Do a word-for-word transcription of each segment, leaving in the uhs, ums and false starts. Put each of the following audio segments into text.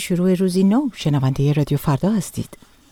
شروع روزی نو، شنونده رادیو فردا هستید.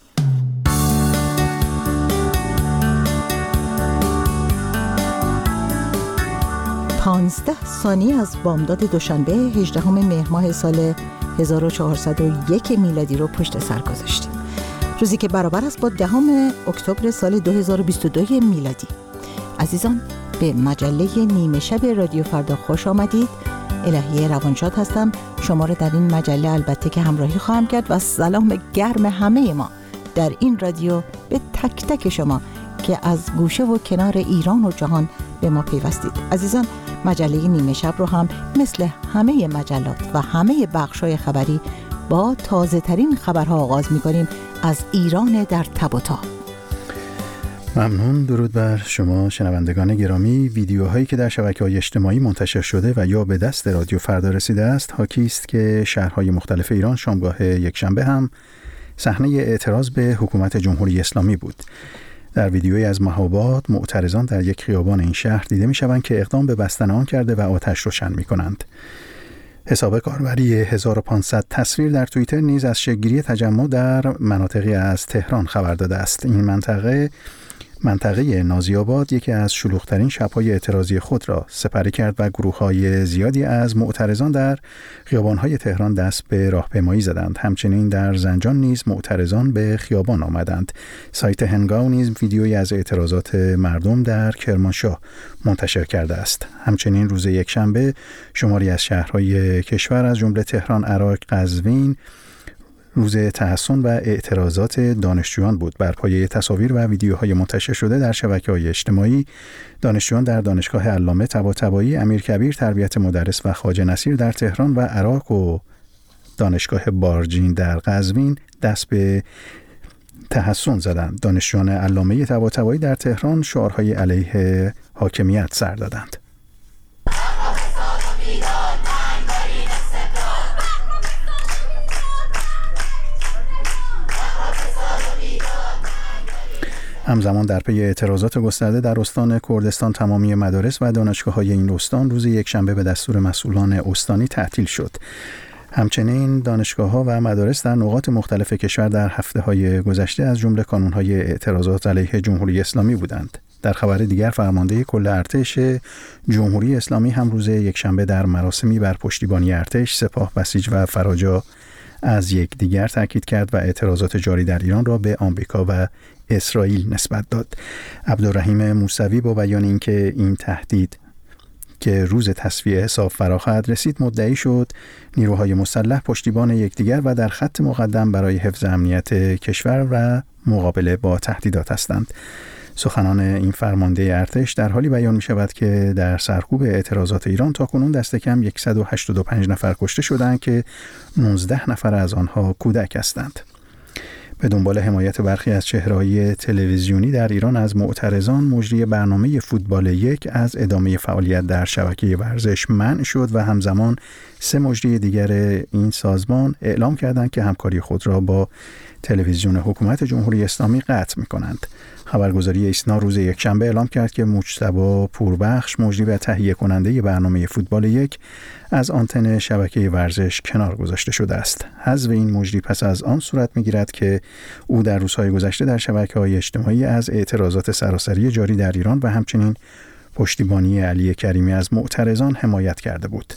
پانزده ثانیه از بامداد دوشنبه هجدهم مهر ماه سال هزار و چهارصد و یک میلادی رو پشت سر گذاشتیم. روزی که برابر است با دهم اکتبر سال دو هزار و بیست و دو میلادی. عزیزان، به مجله نیمه شب رادیو فردا خوش آمدید. الهیه روانشاد هستم. شما رو در این مجله البته که همراهی خواهم کرد و سلام گرم همه ما در این رادیو به تک تک شما که از گوشه و کنار ایران و جهان به ما پیوستید. عزیزان، مجله نیمه شب رو هم مثل همه مجلات و همه بخش‌های خبری با تازه ترین خبرها آغاز می‌کنیم از ایران در تب و تاب. ممنون. درود بر شما شنوندگان گرامی. ویدیوهایی که در شبکه‌های اجتماعی منتشر شده و یا به دست رادیو فردا رسیده است حاکی است که شهرهای مختلف ایران شامگاه یکشنبه هم صحنه اعتراض به حکومت جمهوری اسلامی بود. در ویدیویی از مهاباد معترضان در یک خیابان این شهر دیده می‌شوند که اقدام به بستن آن کرده و آتش روشن می‌کنند. حساب کاربری هزار و پانصد تصویر در توییتر نیز از شکل‌گیری تجمع در مناطقی از تهران خبر داده است. این منطقه منطقه نازی‌آباد یکی از شلوغ‌ترین شب‌های اعتراضی خود را سپری کرد و گروه‌های زیادی از معترضان در خیابان‌های تهران دست به راهپیمایی زدند. همچنین در زنجان نیز معترضان به خیابان آمدند. سایت هنگاو نیز ویدیویی از اعتراضات مردم در کرمانشاه منتشر کرده است. همچنین روز یکشنبه شماری از شهرهای کشور از جمله تهران، عراق، قزوین روز تحسن و اعتراضات دانشجویان بود. بر پایه تصاویر و ویدیوهای منتشر شده در شبکه‌های اجتماعی، دانشجویان در دانشگاه علامه طباطبایی، امیرکبیر تربیت مدرس و خواجه نصیر در تهران و عراق و دانشگاه بارجین در قزوین دست به تحسن زدند. دانشجویان علامه طباطبایی در تهران شعارهای علیه حاکمیت سر دادند. همزمان در پی اعتراضات گسترده در استان کردستان تمامی مدارس و دانشگاه‌های این استان روز یکشنبه به دستور مسئولان استانی تعطیل شد. همچنین دانشگاه‌ها و مدارس در نقاط مختلف کشور در هفته‌های گذشته از جمله کانون‌های اعتراضات علیه جمهوری اسلامی بودند. در خبر دیگر، فرمانده کل ارتش جمهوری اسلامی هم روز یکشنبه در مراسمی بر پشتیبانی ارتش، سپاه، بسیج و فراجا از یکدیگر تاکید کرد و اعتراضات جاری در ایران را به آمریکا و اسرائیل نسبت داد. عبدالرحیم موسوی با بیان اینکه این تهدید که روز تصفیه حساب فرا خواهد رسید مدعی شد نیروهای مسلح پشتیبان یکدیگر و در خط مقدم برای حفظ امنیت کشور و مقابله با تهدیدات هستند. سخنان این فرمانده ارتش در حالی بیان می شود که در سرکوب اعتراضات ایران تاکنون دست کم صد و هشتاد و پنج نفر کشته شدند که نوزده نفر از آنها کودک هستند. به دنبال حمایت برخی از چهره‌های تلویزیونی در ایران از معترضان، مجری برنامه فوتبال یک از ادامه فعالیت در شبکه ورزش منع شد و همزمان سه مجری دیگر این سازمان اعلام کردند که همکاری خود را با تلویزیون حکومت جمهوری اسلامی قطع می‌کنند. خبرگزاری ایسنا روز یکشنبه اعلام کرد که مجتبی پوربخش، مجری و تهیه کننده برنامه فوتبال یک، از آنتن شبکه ورزش کنار گذاشته شده است. حذف این مجری پس از آن صورت می‌گیرد که او در روزهای گذشته در شبکه‌های اجتماعی از اعتراضات سراسری جاری در ایران و همچنین پشتیبانی علی کریمی از معترضان حمایت کرده بود.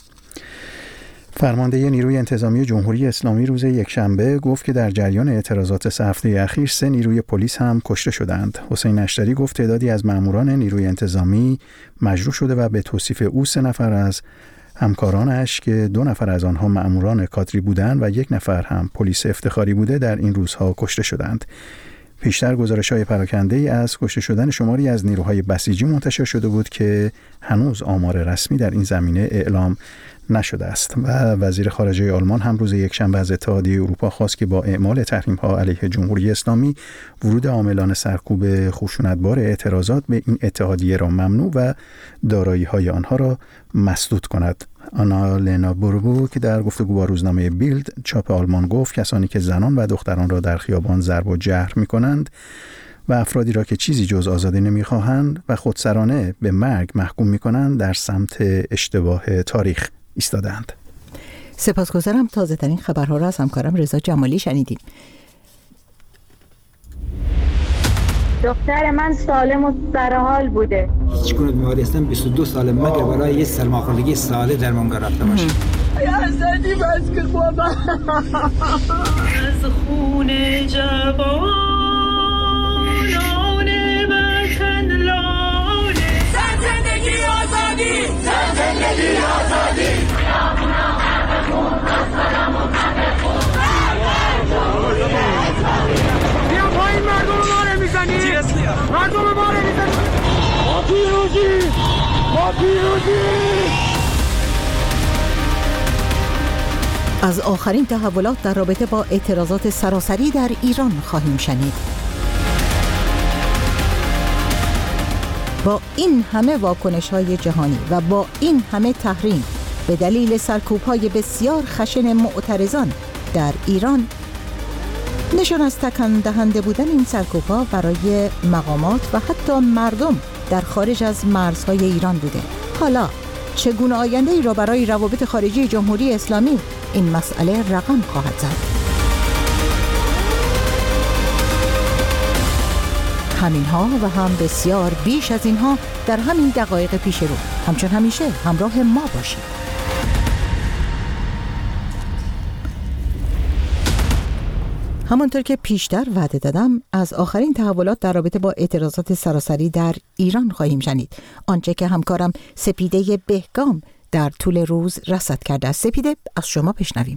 فرمانده نیروی انتظامی جمهوری اسلامی روز یکشنبه گفت که در جریان اعتراضات سه هفته اخیر سه نیروی پلیس هم کشته شدند. حسین نشتری گفت تعدادی از ماموران نیروی انتظامی مجروح شده و به توصیف او سه نفر از همکارانش که دو نفر از آنها ماموران کادری بودند و یک نفر هم پلیس افتخاری بوده در این روزها کشته شدند. پیشتر گزارش‌های پراکنده‌ای از کشته شدن شماری از نیروهای بسیجی منتشر شده بود که هنوز آمار رسمی در این زمینه اعلام نشده است و وزیر خارجه آلمان هم روز یکشنبه از اتحادیه اروپا خواست که با اعمال تحریم‌ها علیه جمهوری اسلامی ورود عاملان سرکوب خشونتبار اعتراضات به این اتحادیه را ممنوع و دارایی‌های آنها را مسدود کند. آنا لینا بوربو که در گفتگو با روزنامه بیلد چاپ آلمان گفت کسانی که زنان و دختران را در خیابان ضرب و جرح می‌کنند و افرادی را که چیزی جز آزادی نمی‌خواهند و خودسرانه به مرگ محکوم می‌کنند در سمت اشتباه تاریخ ایستادند. سپاسگزارم. تازه ترین خبرها را از همکارم رضا جمالی شنیدیم. دختر من سالم و سرحال بوده. هیچ گونه بیماری هستم بیست و دو سال مگه برای یه سرماخوردگی ساده درمانگاه رفته باشم. یا زدی بس که بابا از خون جوانان وطن لاله. زن زندگی آزادی، زن زندگی آزادی. بیا پایین، مردم ما رو میزنی، مردم ما رو میزنی. ما پیروزی، ما پیروزی. از آخرین تحولات در رابطه با اعتراضات سراسری در ایران خواهیم شنید. با این همه واکنش‌های جهانی و با این همه تحریم به دلیل سرکوب‌های بسیار خشن معترضان در ایران، نشان از تکان دهنده بودن این سرکوب‌ها برای مقامات و حتی مردم در خارج از مرزهای ایران بوده. حالا چگونه آینده‌ای را برای روابط خارجی جمهوری اسلامی این مسئله رقم خواهد زد؟ همینها و هم بسیار بیش از اینها در همین دقایق پیش رو. همچون همیشه همراه ما باشید. همانطور که پیشتر وعده دادم، از آخرین تحولات در رابطه با اعتراضات سراسری در ایران خواهیم شنید. آنچه که همکارم سپیده بهگام در طول روز رصد کرده است. سپیده، از شما بشنویم.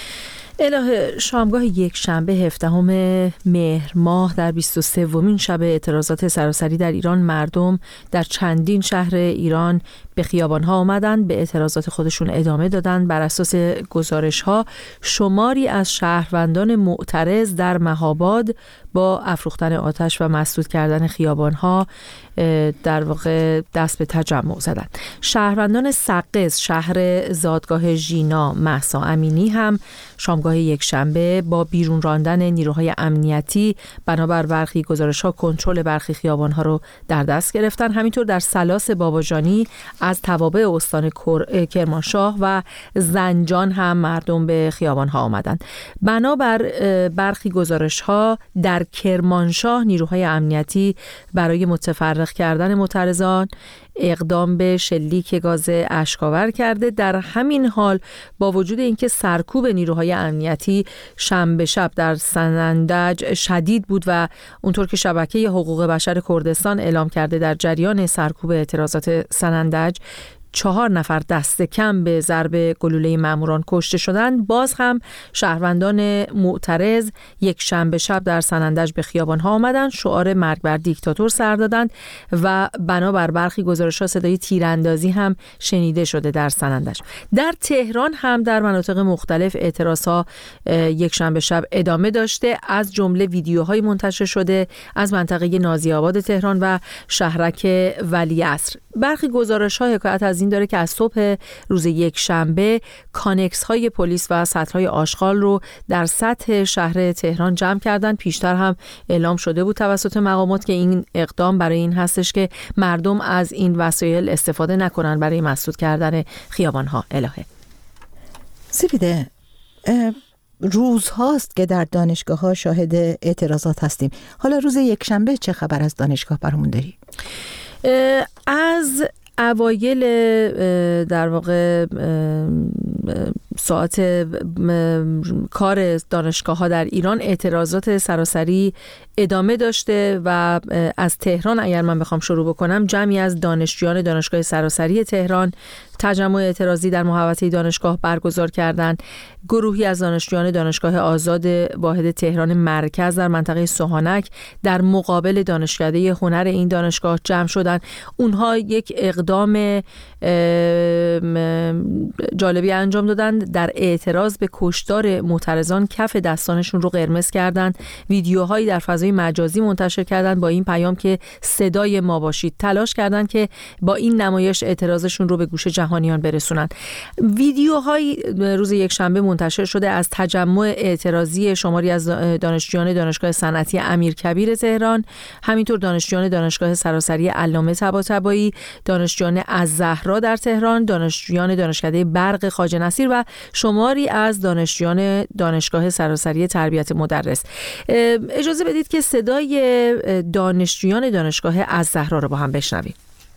الهه، شامگاه یک شنبه هفدهم مهر ماه در بیست و سومین شب اعتراضات سراسری در ایران، مردم در چندین شهر ایران به خیابان‌ها آمدند، به اعتراضات خودشون ادامه دادند. بر اساس گزارش‌ها شماری از شهروندان معترض در مهاباد با افروختن آتش و مسدود کردن خیابان‌ها در واقع دست به تجمع زدند. شهروندان سقز، شهر زادگاه ژینا، مهسا امینی هم شامگاه یک شنبه با بیرون راندن نیروهای امنیتی بنابر برخی گزارش‌ها کنترل برخی خیابان‌ها رو در دست گرفتن. همینطور در سلاس باباجانی از توابع استان کرمانشاه و زنجان هم مردم به خیابان‌ها آمدند. بنابر برخی گزارش‌ها در کرمانشاه نیروهای امنیتی برای متفرق کردن معترضان اقدام به شلیک گاز اشک‌آور کرده. در همین حال با وجود اینکه سرکوب نیروهای امنیتی شنبه شب در سنندج شدید بود و اونطور که شبکه حقوق بشر کردستان اعلام کرده در جریان سرکوب اعتراضات سنندج چهار نفر دست کم به ضرب گلوله ماموران کشته شدند، باز هم شهروندان معترض یک شنبه شب در سنندج به خیابان‌ها آمدند، شعار مرگ بر دیکتاتور سر دادند و بنابر برخی گزارش‌ها صدای تیراندازی هم شنیده شده در سنندج. در تهران هم در مناطق مختلف اعتراضها یک شنبه شب ادامه داشته، از جمله ویدیوهای منتشر شده از منطقه نازی آباد تهران و شهرک ولیعصر. برخی گزارش‌ها حکایت از این داره که از صبح روز یک شنبه کانکس های پلیس و سطرهای آشغال رو در سطح شهر تهران جمع کردن. پیشتر هم اعلام شده بود توسط مقامات که این اقدام برای این هستش که مردم از این وسایل استفاده نکنن برای مسدود کردن خیابان‌ها. الهه، سپیده، روز هاست که در دانشگاه ها شاهد اعتراضات هستیم. حالا روز یک شنبه چه خبر از دانشگاه برامون داری؟ از اوایل در واقع ساعت کار دانشگاه ها در ایران اعتراضات سراسری ادامه داشته و از تهران اگر من بخوام شروع بکنم، جمعی از دانشجویان دانشگاه سراسری تهران تجمع اعتراضی در محوطه دانشگاه برگزار کردند. گروهی از دانشجویان دانشگاه آزاد واحد تهران مرکز در منطقه سوهانک در مقابل دانشکده هنر این دانشگاه جمع شدند. اونها یک اقدام جالبی انجام دادند. در اعتراض به کشتار معترضان کف دستانشون رو قرمز کردند. ویدیوهایی در فضای مجازی منتشر کردند با این پیام که صدای ما باشید. تلاش کردند که با این نمایش اعتراضشون رو به گوش جهانیان برسونند. ویدیوهایی روز یک شنبه منتشر شده از تجمع اعتراضی شماری از دانشجویان دانشگاه صنعتی امیرکبیر تهران، همینطور دانشجویان دانشگاه سراسری علامه طباطبایی، دانشجویان دانشجویان الزهرا در تهران، دانشجویان دانشکده برق خواجه نصیر و شماری از دانشجویان دانشگاه سراسری تربیت مدرس. اجازه بدید که صدای دانشجویان دانشگاه الزهرا رو با هم بشنویم.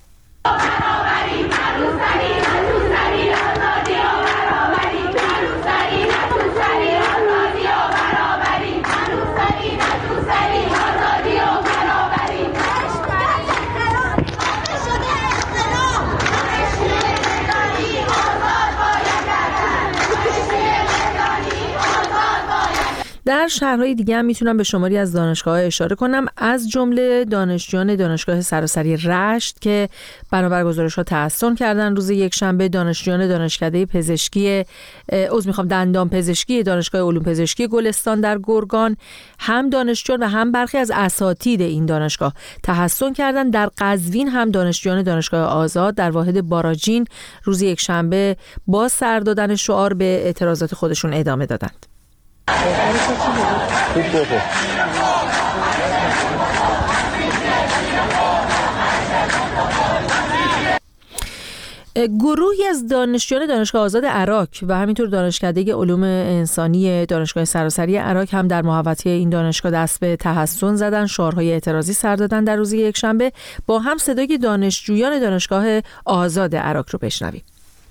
در شهرهای دیگه هم میتونم به شماری از دانشگاه‌ها اشاره کنم، از جمله دانشجویان دانشگاه سراسری رشت که بنابر گزارش‌ها تحسن کردن روز یکشنبه، دانشجویان دانشکده پزشکی عذر میخوام دندان پزشکی دانشگاه علوم پزشکی گلستان در گرگان، هم دانشجویان و هم برخی از اساتید این دانشگاه تحسن کردن. در قزوین هم دانشجویان دانشگاه آزاد در واحد باراجین روز یکشنبه با سر دادن شعار به اعتراضات خودشون ادامه دادند. گروهی از دانشجویان دانشگاه آزاد عراق و همینطور دانشکده علوم انسانی دانشگاه سراسری عراق هم در محوطه این دانشگاه دست به تحسن زدن، شعارهای اعتراضی سر دادن. در روز یکشنبه با هم صدای دانشجویان دانشگاه آزاد عراق رو بشنویم.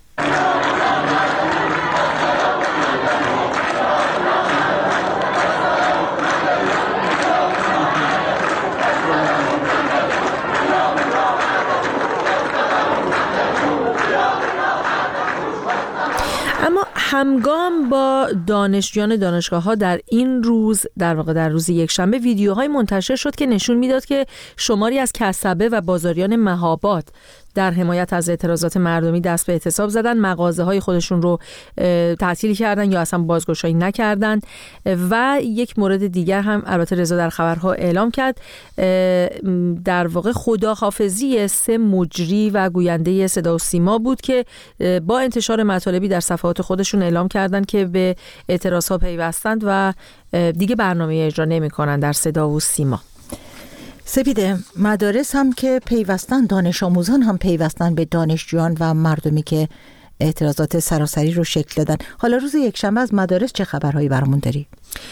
اما همگام با دانشجویان دانشگاه‌ها در این روز، در واقع در روز یکشنبه، ویدیوهای منتشر شد که نشون میداد که شماری از کسبه و بازاریان مهاباد در حمایت از اعتراضات مردمی دست به اعتصاب زدن، مغازه‌های خودشون رو تعطیل کردن یا اصلا بازگشایی نکردن. و یک مورد دیگر هم البته رضا در خبرها اعلام کرد، در واقع خداحافظی سه مجری و گوینده صدا و سیما بود که با انتشار مطالبی در صفحات خودشون اعلام کردن که به اعتراضها پیوستند و دیگه برنامه اجرا نمی‌کنن در صدا و سیما. سپیده، مدارس هم که پیوستن، دانش آموزان هم پیوستن به دانشجویان و مردمی که اعتراضات سراسری رو شکل دادن. حالا روز یکشنبه از مدارس چه خبرهایی برامون داری؟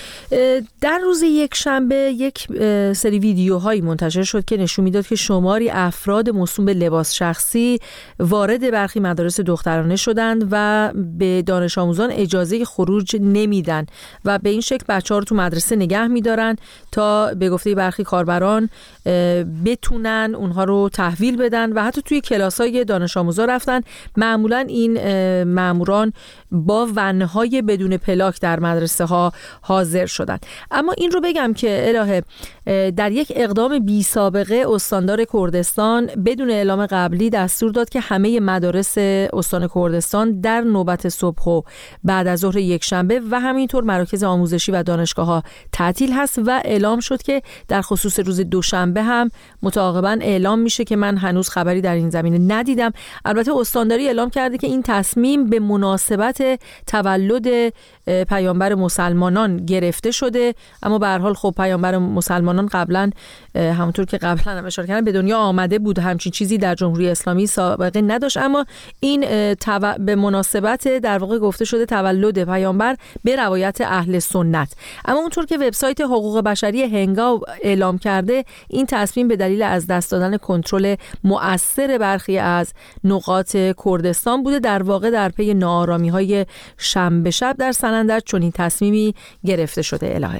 در روز یکشنبه یک سری ویدیوهایی منتشر شد که نشون میداد که شماری افراد موسوم به لباس شخصی وارد برخی مدارس دخترانه شدند و به دانش آموزان اجازه خروج نمیدن و به این شکل بچه‌ها رو تو مدرسه نگه میدارن تا به گفته برخی کاربران بتونن اونها رو تحویل بدن و حتی توی کلاس‌های دانش آموزا رفتن. معمولاً این ماموران با ون‌های بدون پلاک در مدرسه ها حاضر شدند. اما این رو بگم که الهه، در یک اقدام بی سابقه استاندار کردستان بدون اعلام قبلی دستور داد که همه مدارس استان کردستان در نوبت صبح و بعد از ظهر یکشنبه و همینطور مراکز آموزشی و دانشگاه‌ها تعطیل هست و اعلام شد که در خصوص روز دوشنبه هم متعاقباً اعلام میشه که من هنوز خبری در این زمینه ندیدم. البته استانداری اعلام کرده که این تصمیم به مناسبت تولد پیامبر مسلمانان گرفته شده، اما به هر حال خب پیامبر مسلمانان قبلا همونطور که قبلا هم اشاره کردم به دنیا آمده بود، همچین چیزی در جمهوری اسلامی سابقه نداشت، اما این تو... به مناسبت در واقع گفته شده تولد پیامبر به روایت اهل سنت. اما اونطور که وبسایت حقوق بشری هنگاو اعلام کرده، این تصمیم به دلیل از دست دادن کنترل مؤثر برخی از نقاط کردستان بوده. در واقع در پی ناآرامی‌های شنبه شب در سنندج چنین تصمیمی گرفته شده. الهه،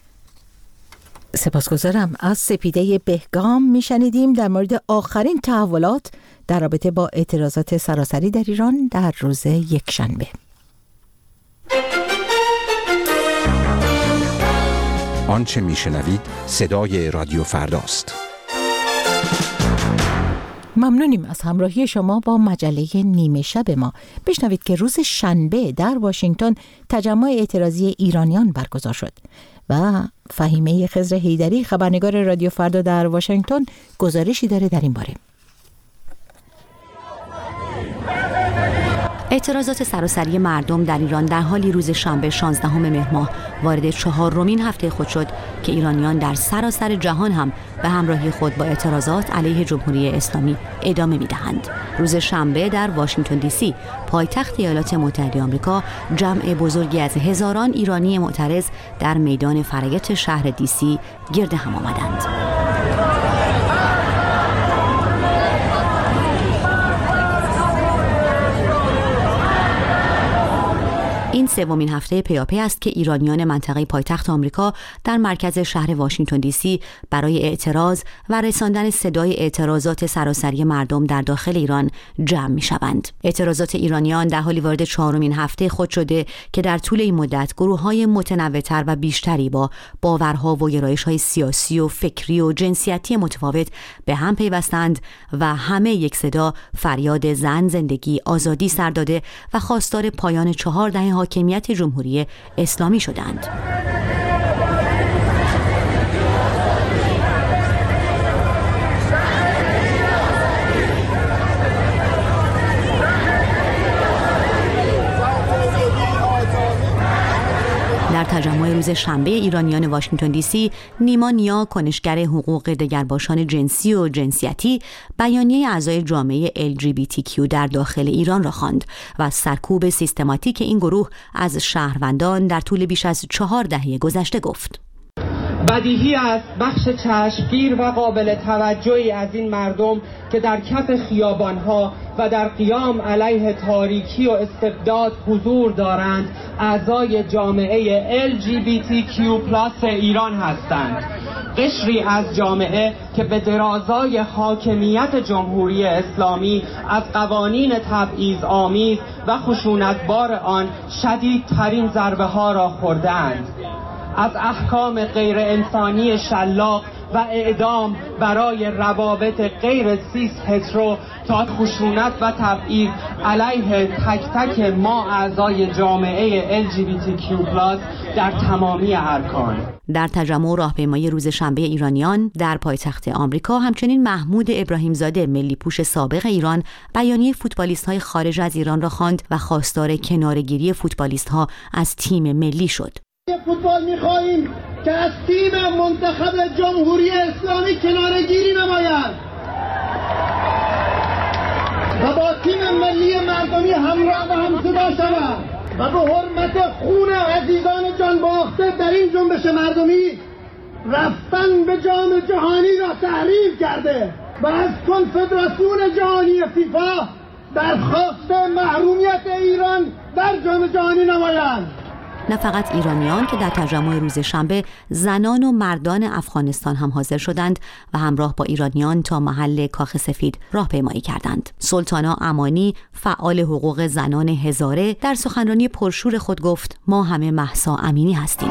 سپاسگزارم. از سپیده بهگام میشنیدیم در مورد آخرین تحولات در رابطه با اعتراضات سراسری در ایران در روز یکشنبه. آنچه میشنوید صدای رادیو فرداست. ممنونیم از همراهی شما با مجله نیمه شب ما. بشنوید که روز شنبه در واشنگتن تجمع اعتراضی ایرانیان برگزار شد و فهیمه خضر حیدری خبرنگار رادیو فردا در واشنگتن گزارشی داره در این باره. اعتراضات سراسری مردم در ایران در حالی روز شنبه شانزدهم مهر ماه وارد چهارمین هفته خود شد که ایرانیان در سراسر جهان هم به همراهی خود با اعتراضات علیه جمهوری اسلامی ادامه می‌دهند. روز شنبه در واشنگتن دی سی، پایتخت ایالات متحده آمریکا، جمع بزرگی از هزاران ایرانی معترض در میدان فرایت شهر دی سی گرد هم آمدند. این سومین هفته پیاپی است که ایرانیان منطقه پایتخت آمریکا در مرکز شهر واشنگتن دی سی برای اعتراض و رساندن صدای اعتراضات سراسری مردم در داخل ایران جمع می‌شوند. اعتراضات ایرانیان در حالی وارد چهارمین هفته خود شده که در طول این مدت گروه‌های متنوع‌تر و بیشتری با باورها و گرایش‌های سیاسی و فکری و جنسیتی متفاوت به هم پیوستند و همه یک صدا فریاد زن، زندگی، آزادی سر داده و خواستار پایان چهار دهه حاکمیت جمهوری اسلامی شدند. در تجمع روز شنبه ایرانیان واشنگتن دی سی، نیما نیا، کنشگر حقوق دگرباشان جنسی و جنسیتی، بیانیه اعضای جامعه ال جی بی تی کیو در داخل ایران را خواند و سرکوب سیستماتیک این گروه از شهروندان در طول بیش از چهار دهه گذشته گفت. بدیهی است بخش چشمگیر و قابل توجهی از این مردم که در کف خیابانها و در قیام علیه تاریکی و استبداد حضور دارند اعضای جامعه ال جی بی تی کیو پلاس ایران هستند. قشری از جامعه که به درازای حاکمیت جمهوری اسلامی از قوانین تبعیض آمیز و خشونتبار آن شدیدترین ضربه ها را خورده‌اند. از احکام غیر انسانی شلاق و اعدام برای روابط غیر سیس هترو تا خشونت و تبعیض علیه تک تک ما اعضای جامعه ال جی بی تی کیو پلاس در تمامی ارکان. در تجمع راهپیمایی روز شنبه ایرانیان در پایتخت آمریکا همچنین محمود ابراهیم زاده، ملی پوش سابق ایران، بیانیه فوتبالیست‌های خارج از ایران را خواند و خواستار کناره‌گیری فوتبالیست‌ها از تیم ملی شد. فوتبال می‌خواهیم که از تیم منتخب جمهوری اسلامی کناره‌گیری نماید و با تیم ملی مردمی همراه و همصدا شود و به حرمت خون عزیزان جان باخته در این جنبش مردمی رفتن به جام جهانی را تحریم کرده و از کنفدراسیون جهانی فیفا درخواست محرومیت ایران در جام جهانی نمایند. نه فقط ایرانیان که در تجمع روز شنبه زنان و مردان افغانستان هم حاضر شدند و همراه با ایرانیان تا محل کاخ سفید راهپیمایی کردند. سلطانا امانی، فعال حقوق زنان هزاره، در سخنرانی پرشور خود گفت: ما همه مهسا امینی هستیم.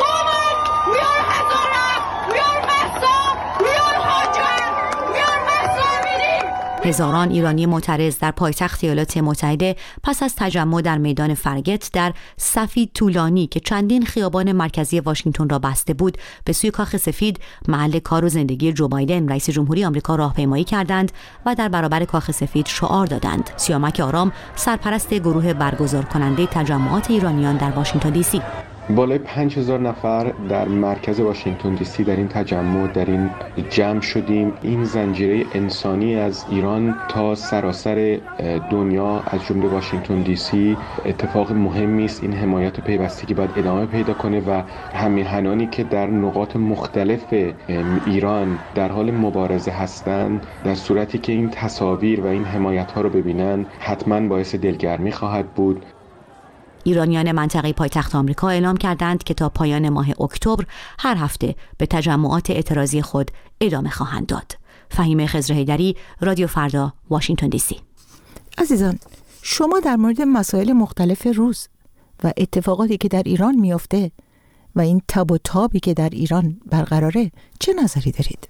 هزاران ایرانی معترض در پایتخت ایالات متحده پس از تجمع در میدان فرگت در صفی طولانی که چندین خیابان مرکزی واشنگتن را بسته بود به سوی کاخ سفید، محل کار و زندگی جو بایدن رئیس جمهوری آمریکا، راهپیمایی کردند و در برابر کاخ سفید شعار دادند. سیامک آرام، سرپرست گروه برگزار کننده تجمعات ایرانیان در واشنگتن دی سی: بالای پنج هزار نفر در مرکز واشنگتن دی سی در این تجمع در این جمع شدیم. این زنجیره انسانی از ایران تا سراسر دنیا از جمله واشنگتن دی سی اتفاق مهمی است. این حمایت و پیوستگی باید ادامه پیدا کنه و همیهنانی که در نقاط مختلف ایران در حال مبارزه هستند، در صورتی که این تصاویر و این حمایت ها رو ببینن حتما باعث دلگرمی خواهد بود. ایرانیان منطقه پایتخت آمریکا اعلام کردند که تا پایان ماه اکتبر هر هفته به تجمعات اعتراضی خود ادامه خواهند داد. فهیمه خضرحیدری، رادیو فردا، واشنگتن دی سی. عزیزان، شما در مورد مسائل مختلف روز و اتفاقاتی که در ایران میافته و این تب و تابی که در ایران برقراره چه نظری دارید؟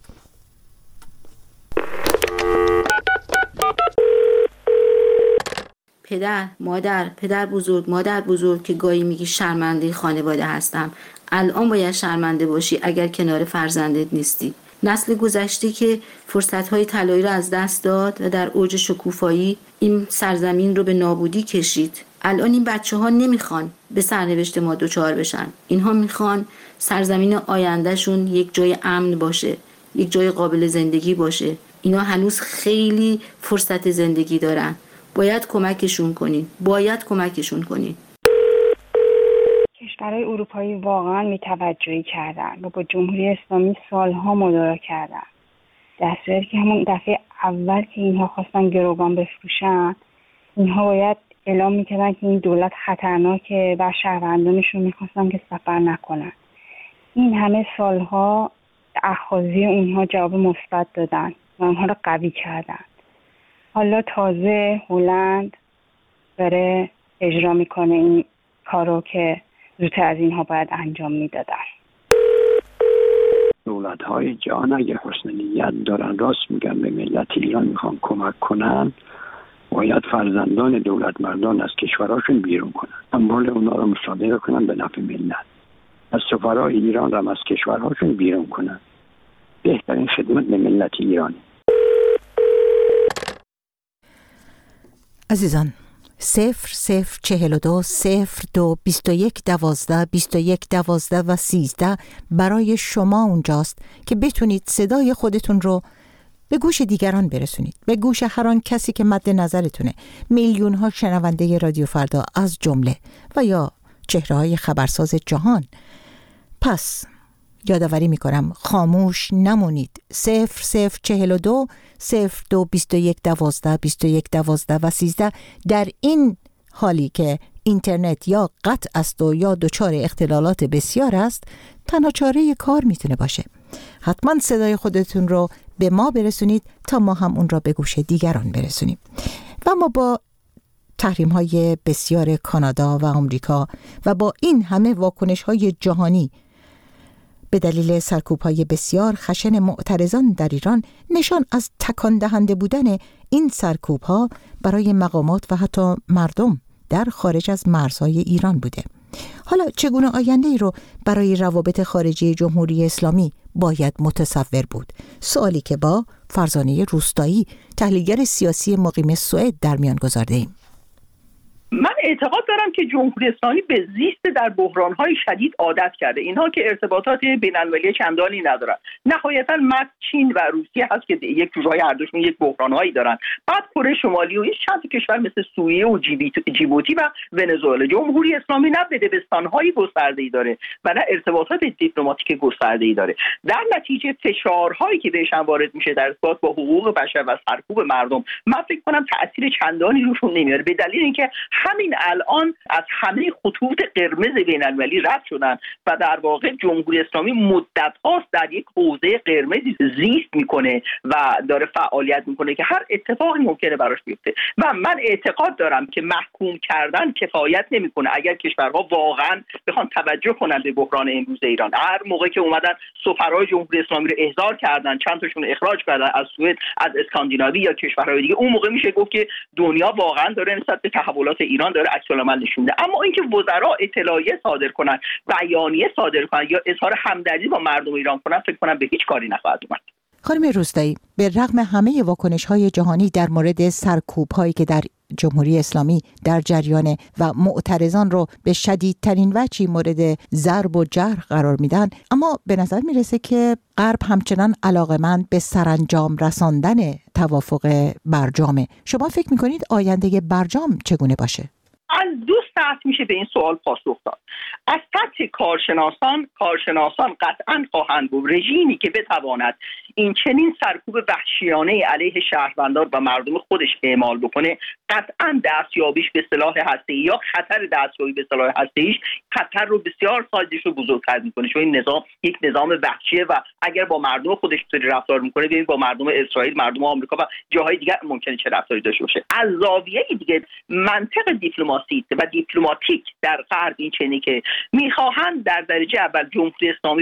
پدر، مادر، پدر بزرگ، مادر بزرگ که گاهی میگی شرمنده خانواده هستم، الان باید شرمنده باشی اگر کنار فرزندت نیستی. نسل گذشته که فرصت‌های طلایی رو از دست داد و در اوج شکوفایی این سرزمین رو به نابودی کشید. الان این بچه‌ها نمیخوان به سرنوشت ما دوچار بشن. اینها میخوان سرزمین آیندهشون یک جای امن باشه، یک جای قابل زندگی باشه. اینا هنوز خیلی فرصت زندگی دارن. باید کمکشون کنین. باید کمکشون کنین. کشورهای اروپایی واقعا بی‌توجهی کردن و با جمهوری اسلامی سالها مدارا کردن. در صورتی که همون دفعه اول که اینها خواستن گروگان بفروشن، اینها باید اعلام میکردن که این دولت خطرناکه و شهروندانشون میخواستن که سفر نکنن. این همه سالها اخاذی اونها جواب مثبت دادن و اونها رو قوی کردن. حالا تازه هلند داره اجرا میکنه این کارو که زودتر از اینها باید انجام میدادن. دولت‌های جهان اگه حسن نیت دارن، راست میگن به ملت ایران میخوان کمک کنن، باید فرزندان دولت مردان از کشورهاشون بیرون کنن، اموال اونا رو مصادره کنن به نفع ملت. از سفرای ایران رو از کشورهاشون بیرون کنن. بهترین خدمت به ملت ایرانی. عزیزان، صفر صفر چهل و دو صفر دو بیست و یک دوازده بیست و یک دوازده و سیزده برای شما اونجاست که بتونید صدای خودتون رو به گوش دیگران برسونید، به گوش هر آن کسی که مد نظرتونه. میلیون ها شنونده رادیو فردا از جمله و یا چهره های خبرساز جهان. پس یادآوری میکنم خاموش نمونید. صفر صفر چهل و دو صفر دو بیست و یک دوازده بیست و یک دوازده و سیزده. در این حالی که اینترنت یا قطع است و یا دچار اختلالات بسیار است، تنها چاره کار میتونه باشه. حتما صدای خودتون رو به ما برسونید تا ما هم اون را به گوش دیگران برسونیم. و ما با تحریم های بسیار کانادا و آمریکا و با این همه واکنش های جهانی به دلیل سرکوب‌های بسیار خشن معترضان در ایران نشان از تکان دهنده بودن این سرکوب‌ها برای مقامات و حتی مردم در خارج از مرزهای ایران بوده. حالا چگونه آینده‌ای رو برای روابط خارجی جمهوری اسلامی باید متصور بود؟ سوالی که با فرزانه روستایی، تحلیلگر سیاسی مقیم سوئد در میان گذارده‌ایم. من اعتقاد دارم که جمهوری اسلامی به زیست در بحران‌های شدید عادت کرده. اینها که ارتباطات بین‌المللی چندانی ندارن. نهایتاً مد چین و روسیه هست که یک جورای هر دوشون یک بحران‌هایی دارن. بعد کره شمالی و این چند تا کشور مثل سوریه و جیبوتی و ونزوئلا. جمهوری اسلامی نه دبستان‌های گسترده‌ای داره و نه ارتباطات دیپلماتیک گسترده‌ای داره. در نتیجه فشارهایی که بهش وارد میشه در ارتباط با حقوق بشر و سرکوب مردم، من فکر کنم تأثیر چندانی روشون نمیاره، به دلیل اینکه همین الان از همه خطوط قرمز بین‌المللی رد شدن و در واقع جمهوری اسلامی مدت هاست در یک حوزه قرمزی زیست میکنه و داره فعالیت میکنه که هر اتفاقی ممکنه براش بیفته. و من اعتقاد دارم که محکوم کردن کفایت نمیکنه. اگر کشورها واقعا بخوان توجه کنن به بحران امروز ایران، هر موقع که اومدن سفرای جمهوری اسلامی رو احضار کردن، چند تاشون اخراج کردن از سوئد، از اسکاندیناوی یا کشورهای دیگه، اون موقع میشه گفت که دنیا واقعا داره نسبت به تحولات ایران داره عکس‌العمل نشون میده. اما اینکه وزرا اطلاعیه صادر کنن، بیانیه صادر کنن یا اظهار همدردی با مردم ایران کنن، فکر کنم به هیچ کاری نخواهد اومد. خانم روستایی، به رغم همه واکنش‌های جهانی در مورد سرکوب‌هایی که در جمهوری اسلامی در جریان و معترضان رو به شدیدترین وجهی مورد ضرب و جرح قرار میدن، اما به نظر میرسه که غرب همچنان علاقه‌مند به سرانجام رساندن توافق برجامه. شما فکر میکنید آینده برجام چگونه باشه؟ از دو سطح میشه به این سوال پاسخ داد. از سطح کارشناسان، کارشناسان قطعاً خواهند بود رژیمی که بتواند این چنین سرکوب وحشیانه علیه شهروندان و مردم خودش اعمال بکنه، قطعاً دستیابیش به سلاح هسته‌ای یا خطر دستیابی به سلاح هسته‌ایش خطر رو بسیار سایزش رو بزرگتر میکنه، چون این نظام یک نظام وحشیه و اگر با مردم خودش طوری رفتار میکنه، ببین با مردم اسرائیل، مردم آمریکا و جاهای دیگه ممکنه چه رفتاری داشته باشه. از زاویه دیگه منطق دیپلماسی و دیپلماتیک در غرب این چنینه که میخواهند در درجه اول جمهوری اسلامی رو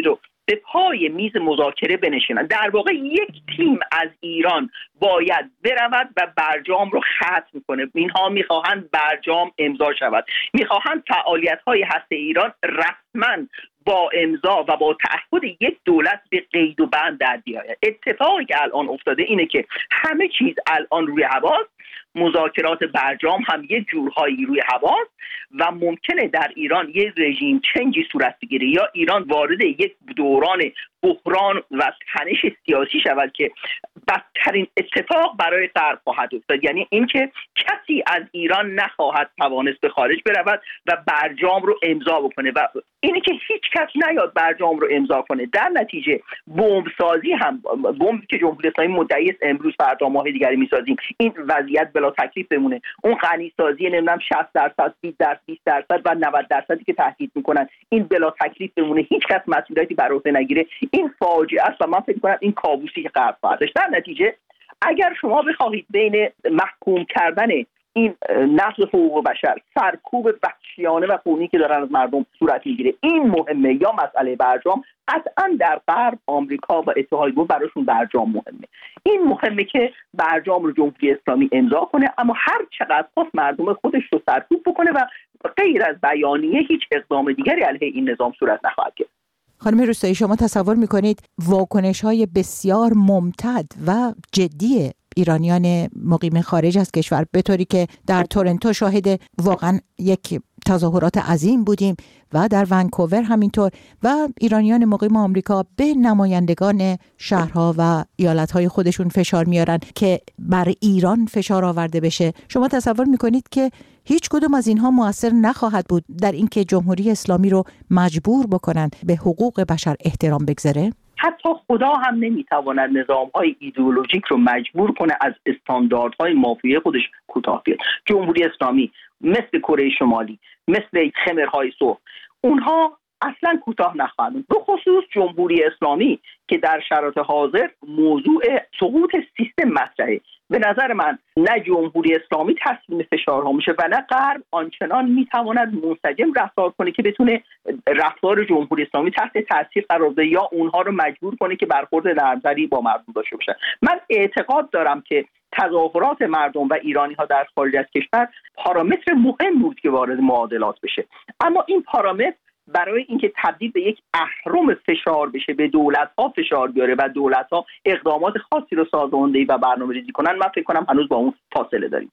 به پای میز مذاکره بنشینن. در واقع یک تیم از ایران باید برود و برجام رو ختم کنه. اینها میخواهند برجام امضا شود، میخواهند فعالیت‌های هسته ایران رسما با امضا و با تعهد یک دولت به قید و بند در بیاید. اتفاقی که الان افتاده اینه که همه چیز الان روی هواست، مذاکرات برجام هم یه جورهایی روی هواست و ممکنه در ایران یه رژیم چنجی صورت بگیره یا ایران وارد یک دوران بحران و تنش سیاسی شود که بدترین اتفاق برای غرب خواهد افتاد، یعنی اینکه کسی از ایران نخواهد توانست به خارج برود و برجام رو امضا بکنه و اینی که هیچ کس نیاد برجام رو امضا کنه. در نتیجه بمب سازی هم، بمبی که جمهوری اسلامی مدعی است امروز فردا ماه دیگری میسازیم، این وضعیت بلا تکلیف بمونه. اون غنی سازی نمیدونم شصت درصد بیست درصد و نود درصدی که تهدید میکنن این بلا تکلیف بمونه، هیچ کس مسئولیتی بر عهده نگیره، این فاجعه است و من فکر میکنم این کابوسی که غرب خواهد داشت. در نتیجه اگر شما بخواهید بین محکوم کردن این نقض حقوق بشر، سرکوب وحشیانه و خونی که دارن از مردم صورت میگیره، این مهمه یا مسئله برجام، قطعا در غرب آمریکا و اتحادیه اروپا براشون برجام مهمه. این مهمه که برجام رو جمهوری اسلامی امضا کنه، اما هر چقدر خواست مردم خودش رو سرکوب بکنه و غیر از بیانیه هیچ اقدام دیگری علیه این نظام صورت نخواهد گرفت. خانم روستایی، شما تصور میکنید واکنش‌های بسیار ممتد و جدی ایرانیان مقیم خارج از کشور به طوری که در تورنتو شاهد واقعا یک تظاهرات عظیم بودیم و در ونکوور همینطور و ایرانیان مقیم آمریکا به نمایندگان شهرها و ایالتهای خودشون فشار میارن که بر ایران فشار آورده بشه، شما تصور میکنید که هیچ کدوم از اینها مؤثر نخواهد بود در اینکه جمهوری اسلامی رو مجبور بکنن به حقوق بشر احترام بگذاره؟ حتی خدا هم نمیتواند نظام‌های ایدئولوژیک رو مجبور کنه از استانداردهای مافیای خودش کوتاه بیاد. جمهوری اسلامی مثل کره شمالی، مثل خمرهای سرخ، اونها اصلا کوتاه نخواهند. به خصوص جمهوری اسلامی که در شرایط حاضر موضوع سقوط سیستم مطرحه. به نظر من نه جمهوری اسلامی تسلیم فشارها میشه و نه غرب آنچنان میتواند منسجم رفتار کنه که بتونه رفتار جمهوری اسلامی تحت تاثیر قرار بده یا اونها رو مجبور کنه که برخورد نرمتری با مردم داشته باشن. من اعتقاد دارم که تظاهرات مردم و ایرانی ها در خارج از کشور پارامتر مهم بود که وارد معادلات بشه، اما این پارامتر برای اینکه تبدیل به یک اهرم فشار بشه، به دولت‌ها فشار بیاره و دولت‌ها اقدامات خاصی رو سازماندهی و برنامه‌ریزی کنن، من فکر کنم هنوز با اون فاصله داریم.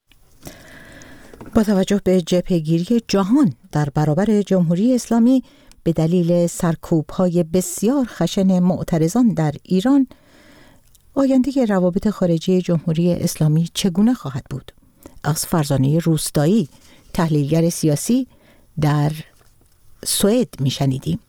با توجه به جبهه‌گیری جهان در برابر جمهوری اسلامی به دلیل سرکوب‌های بسیار خشن معترضان در ایران، آینده روابط خارجی جمهوری اسلامی چگونه خواهد بود؟ از فرزانه روستایی، تحلیلگر سیاسی در سوئد میشنیدیم.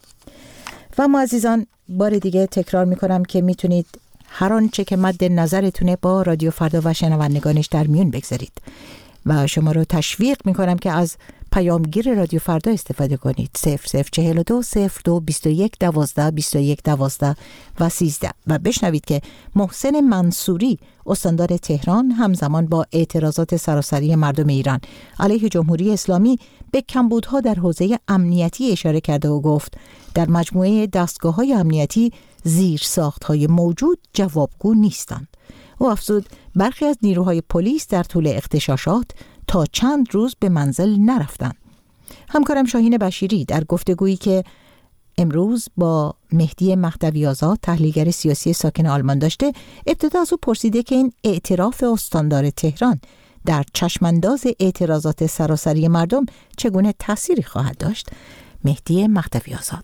و ما عزیزان بار دیگه تکرار میکنم که میتونید هر آنچه که مد نظرتونه با رادیو فردا و شنوندگانش در میون بگذارید و شما رو تشویق میکنم که از پیامگیر رادیو فردا استفاده کنید. صفر صفر چهل و دو صفر دو بیست و یک دوازده بیست و یک دوازده و سیزده و بشنوید که محسن منصوری استاندار تهران همزمان با اعتراضات سراسری مردم ایران علیه جمهوری اسلامی به کمبودها در حوزه امنیتی اشاره کرده و گفت در مجموعه دستگاه‌های امنیتی زیرساخت‌های موجود جوابگو نیستند. او افزود برخی از نیروهای پلیس در طول اغتشاشات تا چند روز به منزل نرفتند. همکارم شاهین بشیری در گفتگویی که امروز با مهدی مهدوی آزاد تحلیلگر سیاسی ساکن آلمان داشته، ابتدا از او پرسیده که این اعتراف استاندار تهران در چشمانداز اعتراضات سراسری مردم چگونه تأثیری خواهد داشت. مهدی مهدوی آزاد: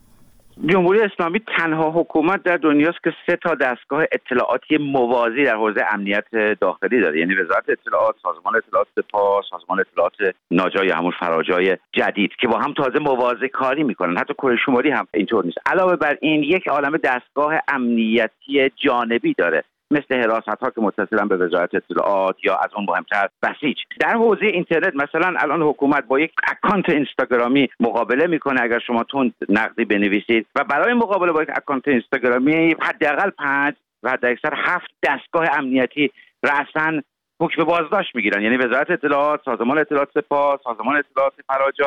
جمهوری اسلامی تنها حکومت در دنیاست که سه تا دستگاه اطلاعاتی موازی در حوزه امنیت داخلی داره، یعنی وزارت اطلاعات، سازمان اطلاعات سپاه، سازمان اطلاعات ناجا یا همون فراجای جدید که با هم تازه موازی کاری میکنن. حتی کره شمالی هم اینطور نیست. علاوه بر این یک عالمه دستگاه امنیتی جانبی داره، مثل حراست‌ها که متصلن به وزارت اطلاعات یا از اون مهمتر بسیج. در حوزه اینترنت مثلا الان حکومت با یک اکانت اینستاگرامی مقابله میکنه اگر شما تند نقدی بنویسید و برای مقابله با یک اکانت اینستاگرامی حداقل پنج و حداکثر هفت دستگاه امنیتی رأساً حکم بازداشت میگیرن، یعنی وزارت اطلاعات، سازمان اطلاعات سپاه، سازمان اطلاعات فراجا،